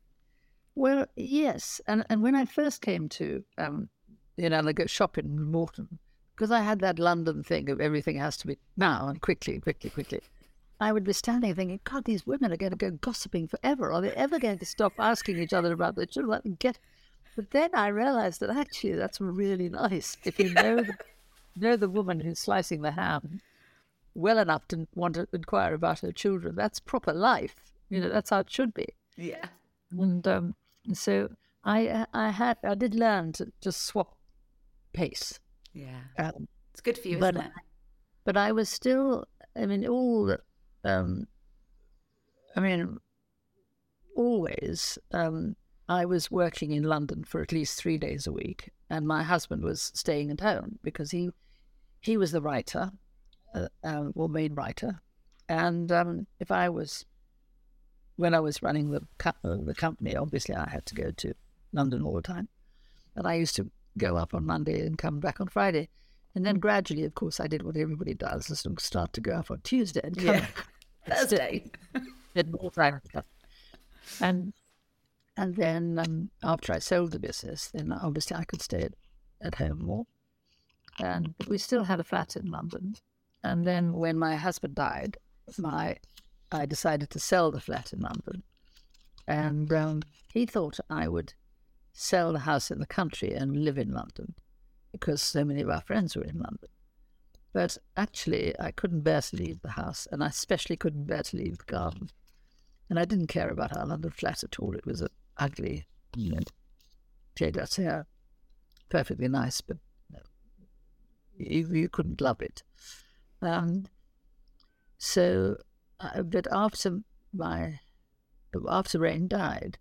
Well, yes. And and when I first came to, um, you know, I go shopping in Moreton, because I had that London thing of everything has to be now and quickly, quickly, quickly. I would be standing thinking, God, these women are going to go gossiping forever. Are they ever going to stop asking each other about their children? Let them get. But then I realised that actually that's really nice. If you know the, know the woman who's slicing the ham well enough to want to inquire about her children, that's proper life. You know, that's how it should be. Yeah. And um, so I, I had, I did learn to just swap pace. Yeah. Um, it's good for you, but, isn't it? But I was still, I mean, all the. Um, I mean, always, um, I was working in London for at least three days a week, and my husband was staying at home because he he was the writer, uh, uh, or main writer. And um, if I was, when I was running the, co- uh, the company, obviously I had to go to London all the time. And I used to go up on Monday and come back on Friday. And then gradually, of course, I did what everybody does, is to start to go up on Tuesday and come Yeah. Thursday. Had more time. And and then um, after I sold the business, then obviously I could stay at, at home more. And we still had a flat in London. And then when my husband died, my I decided to sell the flat in London. And um, he thought I would sell the house in the country and live in London because so many of our friends were in London. But actually, I couldn't bear to leave the house, and I especially couldn't bear to leave the garden. And I didn't care about our London flat at all. It was an ugly, you know, pied à terre, perfectly nice, but no, you, you couldn't love it. Um, so, uh, but after my, after Rain died,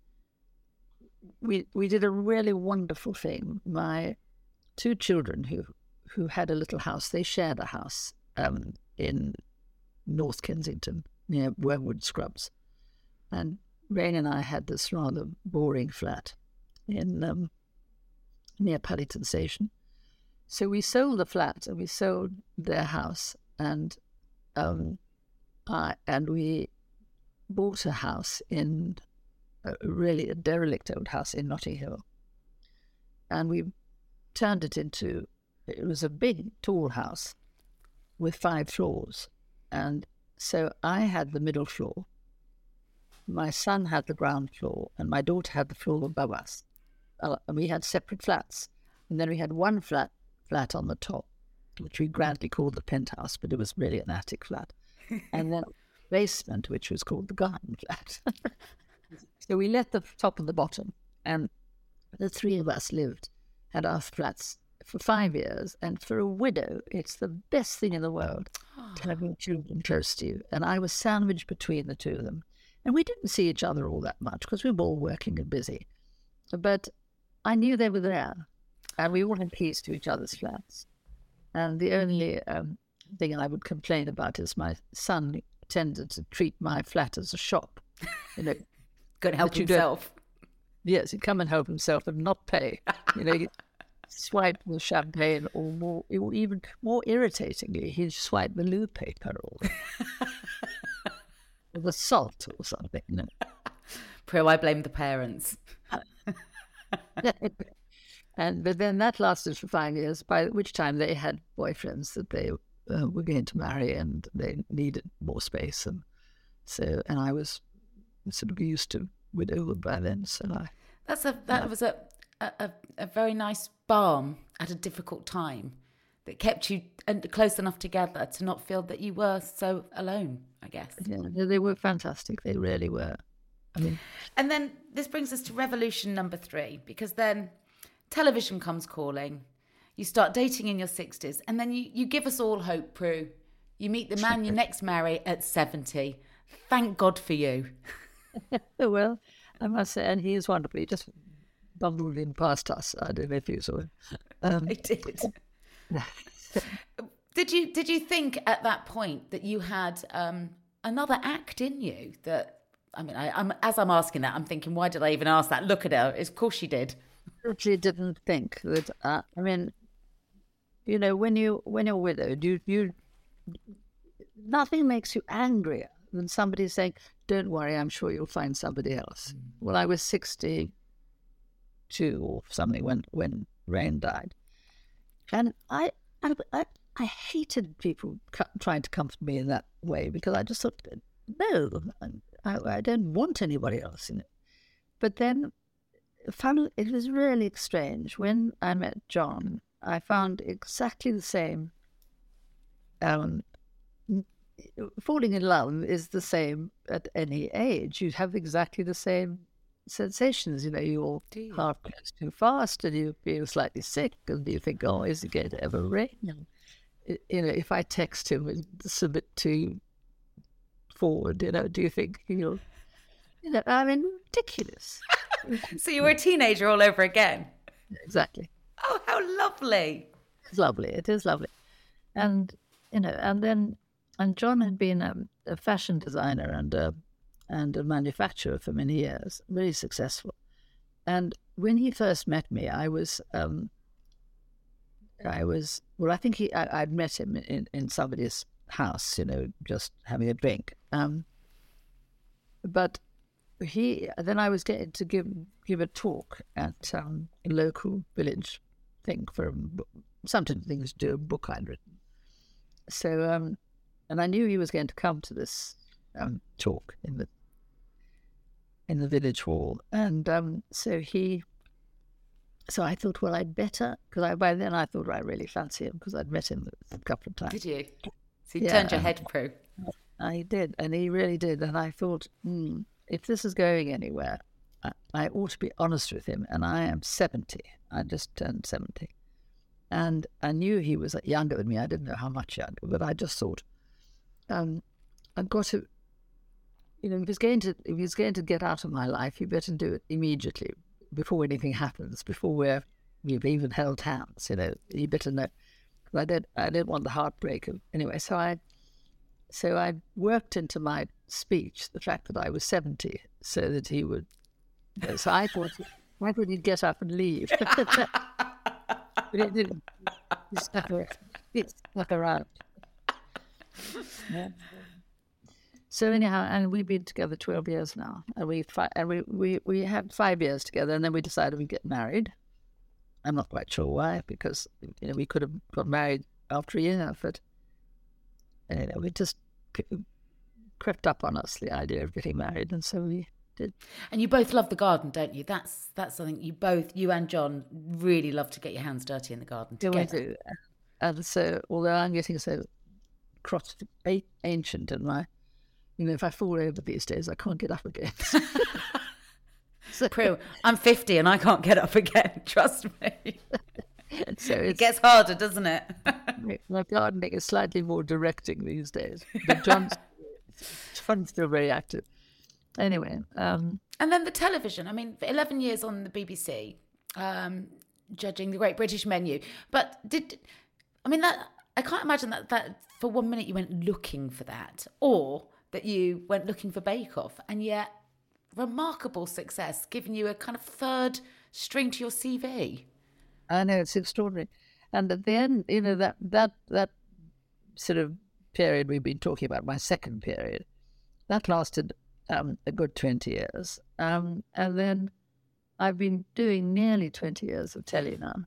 we we did a really wonderful thing. My two children who who had a little house, they shared a house um, in North Kensington near Wormwood Scrubs. And Rain and I had this rather boring flat in um, near Paddington Station. So we sold the flat and we sold their house, and um, I, and we bought a house in a, really a derelict old house in Notting Hill, and we turned it into. It was a big, tall house with five floors. And so I had the middle floor, my son had the ground floor, and my daughter had the floor above us. Uh, and we had separate flats. And then we had one flat flat on the top, which we grandly called the penthouse, but it was really an attic flat. And then a basement, which was called the garden flat. So we let the top and the bottom, and the three of us lived, had our flats for five years, and for a widow, it's the best thing in the world to have your children close to you. And I was sandwiched between the two of them. And we didn't see each other all that much because we were all working and busy. But I knew they were there, and we all had keys to each other's flats. And the only um, thing I would complain about is my son tended to treat my flat as a shop. You know, Could help himself. Yes, he'd come and help himself and not pay. You know, he'd swipe the champagne, or more, or even more irritatingly, he'd swipe the loo paper or, or the salt or something. You know. Pro, I blame the parents. And but then that lasted for five years, by which time they had boyfriends that they uh, were going to marry, and they needed more space, and so and I was sort of used to widowhood by then. So I that's a that yeah. was a, a a very nice balm at a difficult time that kept you close enough together to not feel that you were so alone, I guess. Yeah, they were fantastic. They really were. I mean, and then this brings us to revolution number three, because then television comes calling. You start dating in your sixties, and then you, you give us all hope, Prue. You meet the man you next marry at seventy. Thank God for you. Well, I must say, and he is wonderful. He just bumbled in past us. I don't know if you saw him. Um, I did. Did you did you think at that point that you had um, another act in you? That I mean, I, I'm as I'm asking that, I'm thinking, why did I even ask that? Look at her. Of course she did. I actually didn't think that. Uh, I mean, you know, when you when you're widowed, you you nothing makes you angrier than somebody saying, "Don't worry, I'm sure you'll find somebody else." Mm. Well, I was sixty-two or something when when Rain died, and I I I, I hated people co- trying to comfort me in that way, because I just thought, no, I, I don't want anybody else in it. But then, found it was really strange when I met John. I found exactly the same. Um, falling in love is the same at any age. You have exactly the same sensations. You know, your heart goes too fast, and you feel slightly sick, and you think, "Oh, is it going to ever rain?" And, you know, if I text him, it's a bit too forward. You know, do you think he'll? You know, I mean, ridiculous. So you were a teenager all over again? Exactly. Oh, how lovely. It's lovely. It is lovely. And, you know, and then, and John had been a, a fashion designer and a, and a manufacturer for many years, very successful. And when he first met me, I was, um, I was, well, I think he, I, I'd met him in, in somebody's house, you know, just having a drink. Um, but he, then I was getting to give give a talk at um, a local village thing for something things to do, a book I'd written. So, um, and I knew he was going to come to this um, talk in the in the village hall, and um, so he. So I thought, well, I'd better, because I, by then I thought I really fancy him because I'd met him a couple of times. Did you? So you Yeah. turned your head pro. I did, and he really did. And I thought, hmm, if this is going anywhere, I, I ought to be honest with him. And I am seventy. I just turned seventy. And I knew he was younger than me. I didn't know how much younger, but I just thought, um, I've got to, you know, if he's going to, if he's going to get out of my life, you better do it immediately, before anything happens, before we're, we've even held hands, you know, you better know. I did, I didn't want the heartbreak of, anyway, so I, so I worked into my speech the fact that I was seventy so that he would, you know, so I thought, why would he get up and leave? But it didn't. He stuck around. He stuck around. Yeah. So anyhow, and we've been together twelve years now, and we fi- and we, we we had five years together, and then we decided we'd get married. I'm not quite sure why, because you know we could have got married after a year, but you know, we just crept up on us the idea of getting married, and so we did. And you both love the garden, don't you? That's that's something you both, you and John, really love to get your hands dirty in the garden Yeah, together. we do. And so, although I'm getting so cross ancient in my, you know, if I fall over these days, I can't get up again. so, Prue, I'm fifty and I can't get up again. Trust me. so It it's, gets harder, doesn't it? my gardening is slightly more directing these days. But John's, John's still very active. Anyway. Um, And then the television. I mean, for eleven years on the B B C, um, judging the Great British Menu. But did, I mean, that I can't imagine that, that for one minute you went looking for that, or that you went looking for Bake Off, and yet remarkable success, giving you a kind of third string to your C V. I know, it's extraordinary. And at the end, you know, that that that sort of period we've been talking about, my second period, that lasted um, a good twenty years. Um, and then I've been doing nearly twenty years of telly now.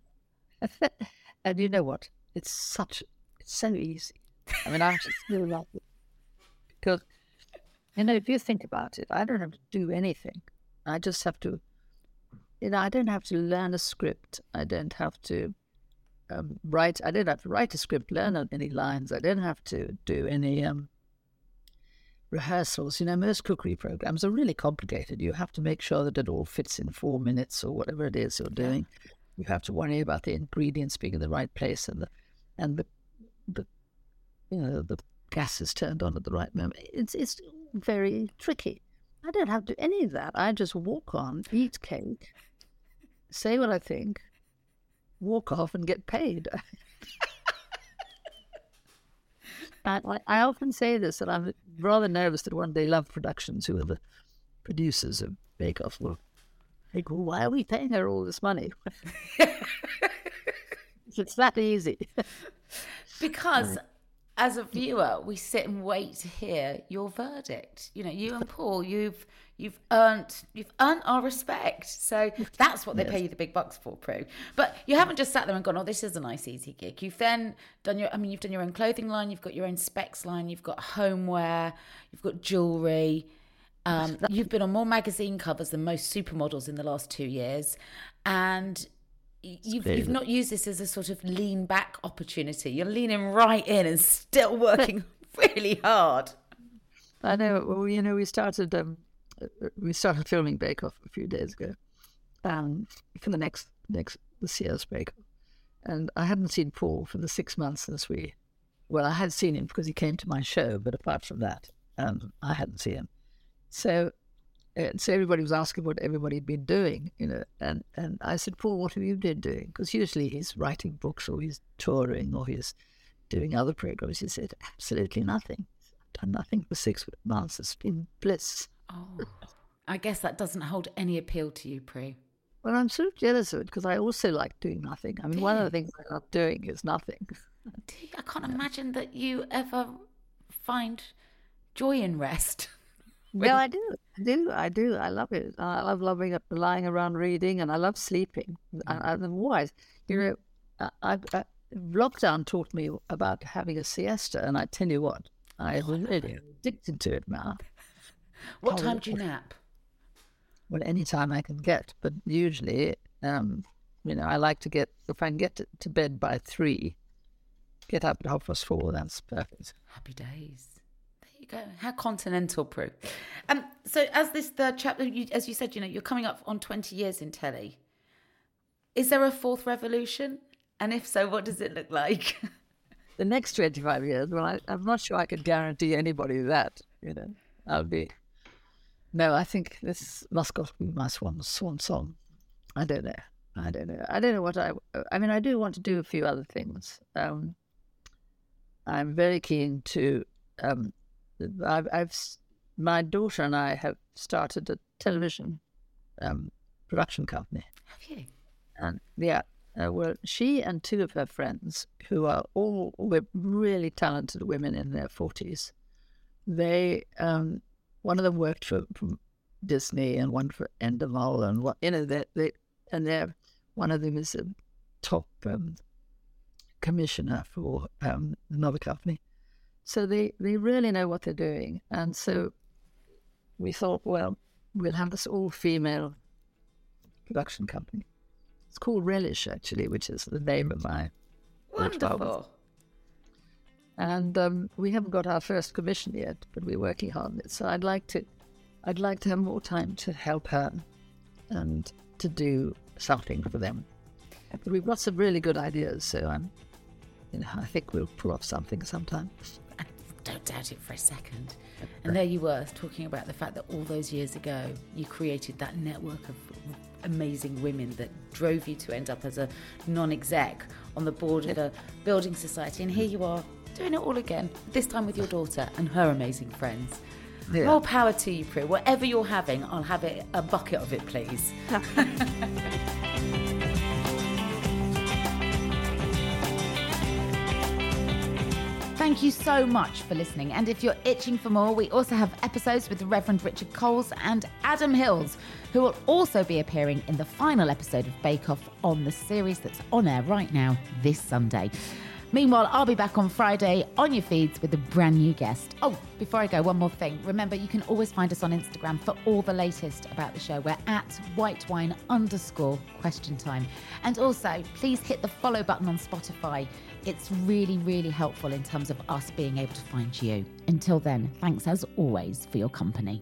And you know what? It's such, it's so easy. I mean, I just feel like it. Because, you know, if you think about it, I don't have to do anything. I just have to, you know, I don't have to learn a script. I don't have to um, write, I don't have to write a script, learn any lines. I don't have to do any um, rehearsals. You know, most cookery programs are really complicated. You have to make sure that it all fits in four minutes or whatever it is you're doing. You have to worry about the ingredients being in the right place and the, and the, the you know, the gas is turned on at the right moment. It's it's very tricky. I don't have to do any of that. I just walk on, eat cake, say what I think, walk off and get paid. I, I often say this, that I'm rather nervous that one day Love Productions, who are the producers of Bake Off, will think, well, why are we paying her all this money? It's that easy. Because as a viewer, we sit and wait to hear your verdict. You know, you and Paul, you've you've earned you've earned our respect. So that's what they Yes. pay you the big bucks for, Prue. But you haven't just sat there and gone, "Oh, this is a nice, easy gig." You've then done your. I mean, you've done your own clothing line. You've got your own specs line. You've got homeware. You've got jewelry. Um, you've been on more magazine covers than most supermodels in the last two years, and you've you've not used this as a sort of lean back opportunity. You're leaning right in and still working really hard. I know. Well, you know, we started um, we started filming Bake Off a few days ago, um, for the next next this year's Bake Off, and I hadn't seen Paul for the six months since we. Well, I had seen him because he came to my show, but apart from that, um, I hadn't seen him. So And so everybody was asking what everybody had been doing, you know. And, and I said, Paul, what have you been doing? Because usually he's writing books or he's touring or he's doing other programs. He said, absolutely nothing. I've done nothing for six months. It's been bliss. Oh, I guess that doesn't hold any appeal to you, Prue. Well, I'm sort of jealous of it because I also like doing nothing. I mean, one of the things I love doing is nothing. I can't imagine that you ever find joy in rest. No, I do. I do. I do. I love it. I love loving it, lying around reading, and I love sleeping. And why? You know, I, I, lockdown taught me about having a siesta, and I tell you what, I'm really addicted to it now. What time do you nap? Well, any time I can get, but usually, um, you know, I like to get, if I can get to, to bed by three, get up at half past four, that's perfect. Happy days. Go. How continental, Prue. Um, so as this third chapter, you, as you said, you know, you're coming up on twenty years in telly. Is there a fourth revolution? And if so, what does it look like? The next twenty-five years, well, I, I'm not sure I could guarantee anybody that, you know. I'll be... No, I think this must got to be my swan, swan song. I don't know. I don't know. I don't know what I... I mean, I do want to do a few other things. Um, I'm very keen to... Um, I've, I've, my daughter and I have started a television um, production company. Have you? And yeah, uh, well, she and two of her friends, who are all were really talented women in their forties, they, um, one of them worked for, for Disney and one for Endemol, and what you know, they, they and they're one of them is a top um, commissioner for um, another company. So they, they really know what they're doing. And so we thought, well, we'll have this all-female production company. It's called Relish, actually, which is the name of my... Wonderful. And um, we haven't got our first commission yet, but we're working hard on it. So I'd like to, I'd like to have more time to help her and to do something for them. But we've got some really good ideas, so I'm, you know, I think we'll pull off something sometime. I don't doubt it for a second. And there you were, talking about the fact that all those years ago, you created that network of amazing women that drove you to end up as a non-exec on the board of a building society. And here you are, doing it all again, this time with your daughter and her amazing friends. Yeah. More power to you, Prue. Whatever you're having, I'll have it a bucket of it, please. Thank you so much for listening. And if you're itching for more, we also have episodes with the Reverend Richard Coles and Adam Hills, who will also be appearing in the final episode of Bake Off on the series that's on air right now this Sunday. Meanwhile, I'll be back on Friday on your feeds with a brand new guest. Oh, before I go, one more thing. Remember, you can always find us on Instagram for all the latest about the show. We're at whitewine underscore question time. And also, please hit the follow button on Spotify. It's really, really helpful in terms of us being able to find you. Until then, thanks as always for your company.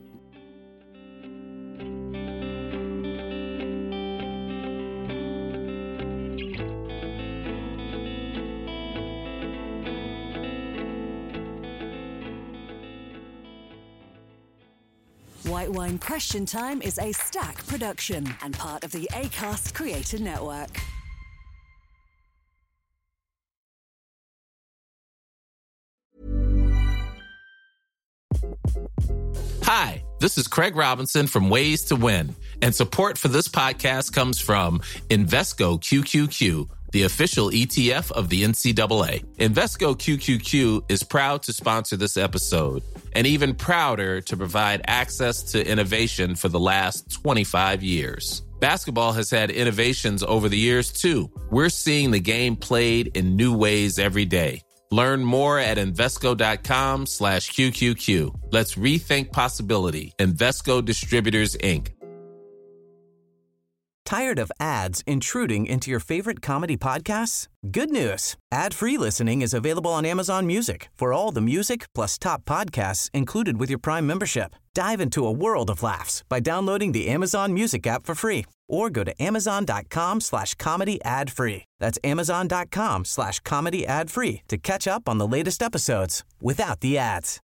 White Wine Question Time is a Stack production and part of the Acast Creator Network. Hi, this is Craig Robinson from Ways to Win, and support for this podcast comes from Invesco Q Q Q, the official E T F of the N C double A. Invesco Q Q Q is proud to sponsor this episode, and even prouder to provide access to innovation for the last twenty-five years. Basketball has had innovations over the years, too. We're seeing the game played in new ways every day. Learn more at Invesco.com slash QQQ. Let's rethink possibility. Invesco Distributors, Incorporated. Tired of ads intruding into your favorite comedy podcasts? Good news. Ad-free listening is available on Amazon Music for all the music plus top podcasts included with your Prime membership. Dive into a world of laughs by downloading the Amazon Music app for free or go to amazon.com slash comedy ad free. That's amazon.com slash comedy ad free to catch up on the latest episodes without the ads.